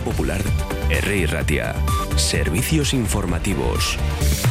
Popular, R. Ratia. Servicios informativos.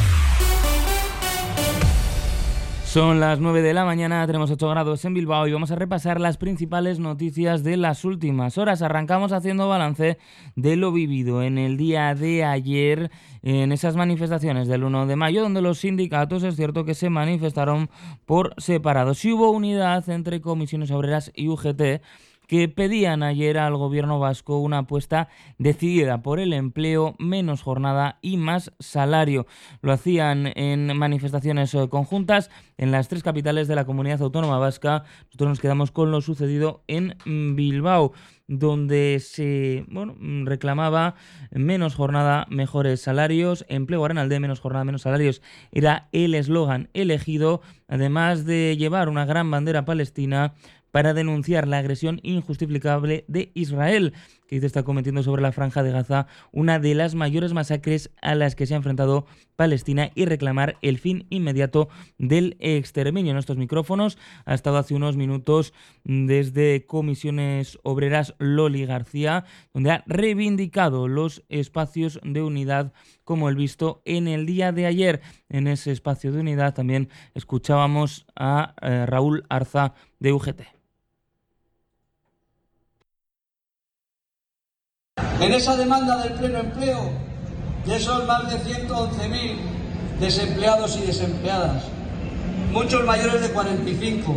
Son las 9 de la mañana, tenemos 8 grados en Bilbao y vamos a repasar las principales noticias de las últimas horas. Arrancamos haciendo balance de lo vivido en el día de ayer en esas manifestaciones del 1 de mayo, donde los sindicatos es cierto que se manifestaron por separado. Sí hubo unidad entre Comisiones Obreras y UGT, que pedían ayer al gobierno vasco una apuesta decidida por el empleo, menos jornada y más salario. Lo hacían en manifestaciones conjuntas en las 3 capitales de la comunidad autónoma vasca. Nosotros nos quedamos con lo sucedido en Bilbao, donde se reclamaba menos jornada, mejores salarios. Empleo Arenalde, menos jornada, menos salarios, era el eslogan elegido, además de llevar una gran bandera palestina para denunciar la agresión injustificable de Israel, que está cometiendo sobre la Franja de Gaza una de las mayores masacres a las que se ha enfrentado Palestina, y reclamar el fin inmediato del exterminio. En estos micrófonos ha estado hace unos minutos desde Comisiones Obreras Loli García, donde ha reivindicado los espacios de unidad como el visto en el día de ayer. En ese espacio de unidad también escuchábamos a Raúl Arza de UGT. En esa demanda del pleno empleo, de esos más de 111.000 desempleados y desempleadas, muchos mayores de 45,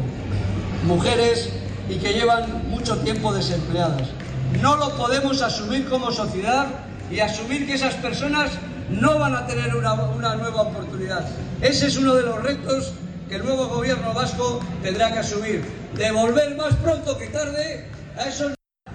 mujeres y que llevan mucho tiempo desempleadas. No lo podemos asumir como sociedad y asumir que esas personas no van a tener una nueva oportunidad. Ese es uno de los retos que el nuevo gobierno vasco tendrá que asumir. Devolver más pronto que tarde a esos...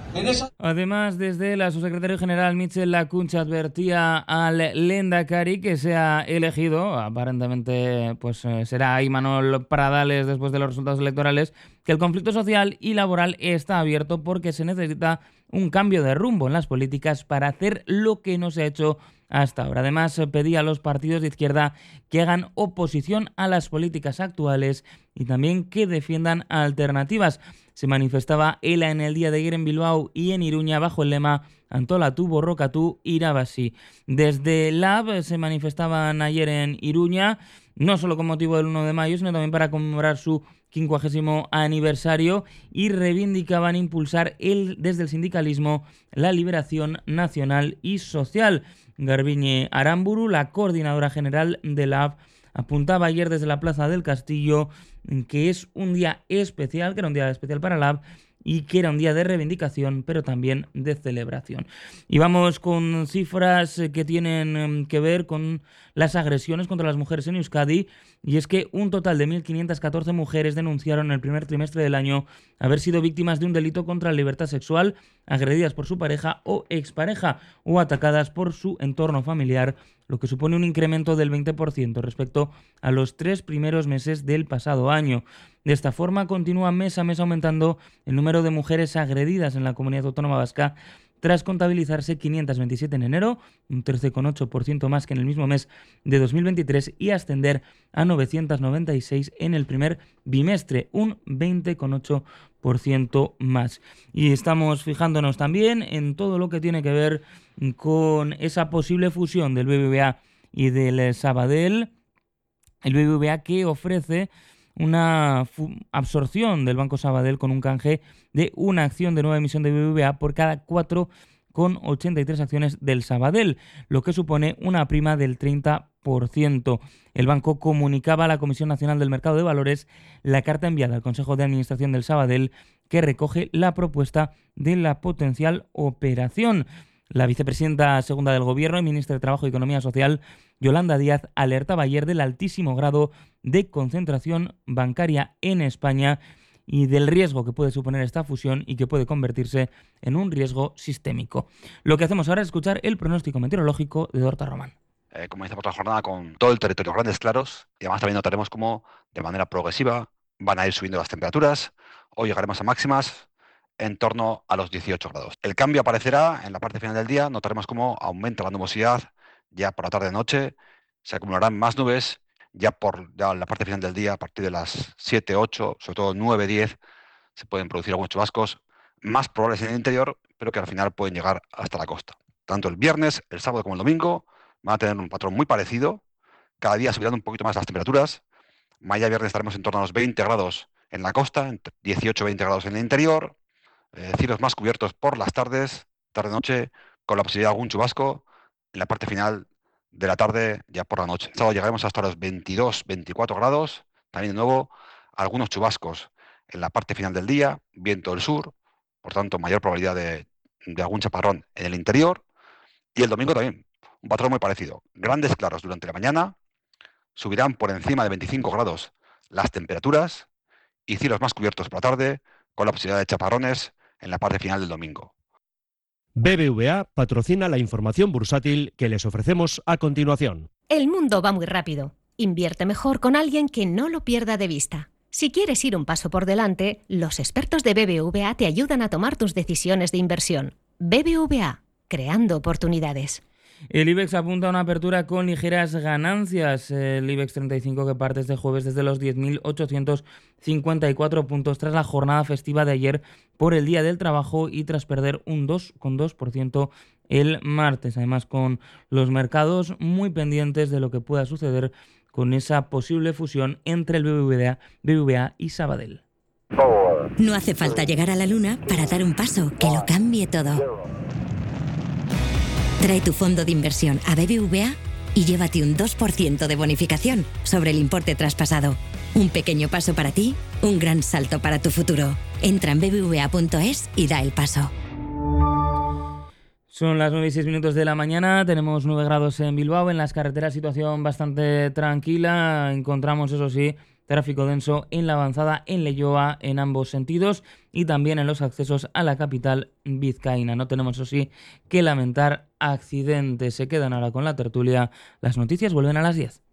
Además, desde la subsecretaria general Michel Lakunch advertía al lehendakari que se ha elegido, aparentemente será Imanol Pradales después de los resultados electorales, que el conflicto social y laboral está abierto porque se necesita un cambio de rumbo en las políticas para hacer lo que no se ha hecho hasta ahora. Además, pedía a los partidos de izquierda que hagan oposición a las políticas actuales y también que defiendan alternativas. Se manifestaba ELA en el día de ayer en Bilbao y en Iruña bajo el lema Antolatu, Borrokatu, Irabasi. Desde LAB se manifestaban ayer en Iruña, no solo con motivo del 1 de mayo, sino también para conmemorar su 50º aniversario, y reivindicaban impulsar desde el sindicalismo la liberación nacional y social. Garbiñe Aramburu, la coordinadora general de LAB, apuntaba ayer desde la Plaza del Castillo que es un día especial, que era un día especial para LAB y que era un día de reivindicación, pero también de celebración. Y vamos con cifras que tienen que ver con las agresiones contra las mujeres en Euskadi, y es que un total de 1.514 mujeres denunciaron en el primer trimestre del año haber sido víctimas de un delito contra la libertad sexual, agredidas por su pareja o expareja o atacadas por su entorno familiar, lo que supone un incremento del 20% respecto a los 3 primeros meses del pasado año. De esta forma, continúa mes a mes aumentando el número de mujeres agredidas en la comunidad autónoma vasca, tras contabilizarse 527 en enero, un 13,8% más que en el mismo mes de 2023, y ascender a 996 en el primer bimestre, un 20,8% más. Y estamos fijándonos también en todo lo que tiene que ver con esa posible fusión del BBVA y del Sabadell. El BBVA que ofrece una absorción del Banco Sabadell con un canje de una acción de nueva emisión de BBVA por cada 4,83 acciones del Sabadell, lo que supone una prima del 30%. El banco comunicaba a la Comisión Nacional del Mercado de Valores la carta enviada al Consejo de Administración del Sabadell, que recoge la propuesta de la potencial operación. La vicepresidenta segunda del Gobierno y ministra de Trabajo y Economía Social, Yolanda Díaz, alertaba ayer del altísimo grado de concentración bancaria en España y del riesgo que puede suponer esta fusión y que puede convertirse en un riesgo sistémico. Lo que hacemos ahora es escuchar el pronóstico meteorológico de Dorta Román. Comenzamos la jornada con todo el territorio grandes claros, y además también notaremos cómo de manera progresiva van a ir subiendo las temperaturas. Hoy llegaremos a máximas en torno a los 18 grados. El cambio aparecerá en la parte final del día. Notaremos cómo aumenta la nubosidad ya por la tarde-noche. Se acumularán más nubes ya en la parte final del día, a partir de las 7, 8, sobre todo 9, 10, se pueden producir algunos chubascos más probables en el interior, pero que al final pueden llegar hasta la costa. Tanto el viernes, el sábado como el domingo van a tener un patrón muy parecido. Cada día subirán un poquito más las temperaturas. Mañana viernes estaremos en torno a los 20 grados en la costa, entre 18-20 grados en el interior. Cielos más cubiertos por las tardes, tarde-noche, con la posibilidad de algún chubasco en la parte final de la tarde, ya por la noche. El sábado llegaremos hasta los 22-24 grados. También de nuevo algunos chubascos en la parte final del día, viento del sur, por tanto mayor probabilidad de algún chaparrón en el interior. Y el domingo también, un patrón muy parecido. Grandes claros durante la mañana, subirán por encima de 25 grados las temperaturas y cielos más cubiertos por la tarde, con la posibilidad de chaparrones en la parte final del domingo. BBVA patrocina la información bursátil que les ofrecemos a continuación. El mundo va muy rápido. Invierte mejor con alguien que no lo pierda de vista. Si quieres ir un paso por delante, los expertos de BBVA te ayudan a tomar tus decisiones de inversión. BBVA, creando oportunidades. El IBEX apunta a una apertura con ligeras ganancias. El IBEX 35 que parte este jueves desde los 10.854 puntos tras la jornada festiva de ayer por el Día del Trabajo y tras perder un 2,2% el martes. Además, con los mercados muy pendientes de lo que pueda suceder con esa posible fusión entre el BBVA y Sabadell. No hace falta llegar a la luna para dar un paso que lo cambie todo. Trae tu fondo de inversión a BBVA y llévate un 2% de bonificación sobre el importe traspasado. Un pequeño paso para ti, un gran salto para tu futuro. Entra en bbva.es y da el paso. Son las 9:06 de la mañana, tenemos 9 grados en Bilbao, en las carreteras situación bastante tranquila, encontramos eso sí tráfico denso en la avanzada en Leioa en ambos sentidos y también en los accesos a la capital vizcaína. No tenemos eso sí que lamentar accidentes. Se quedan ahora con la tertulia, las noticias vuelven a las 10.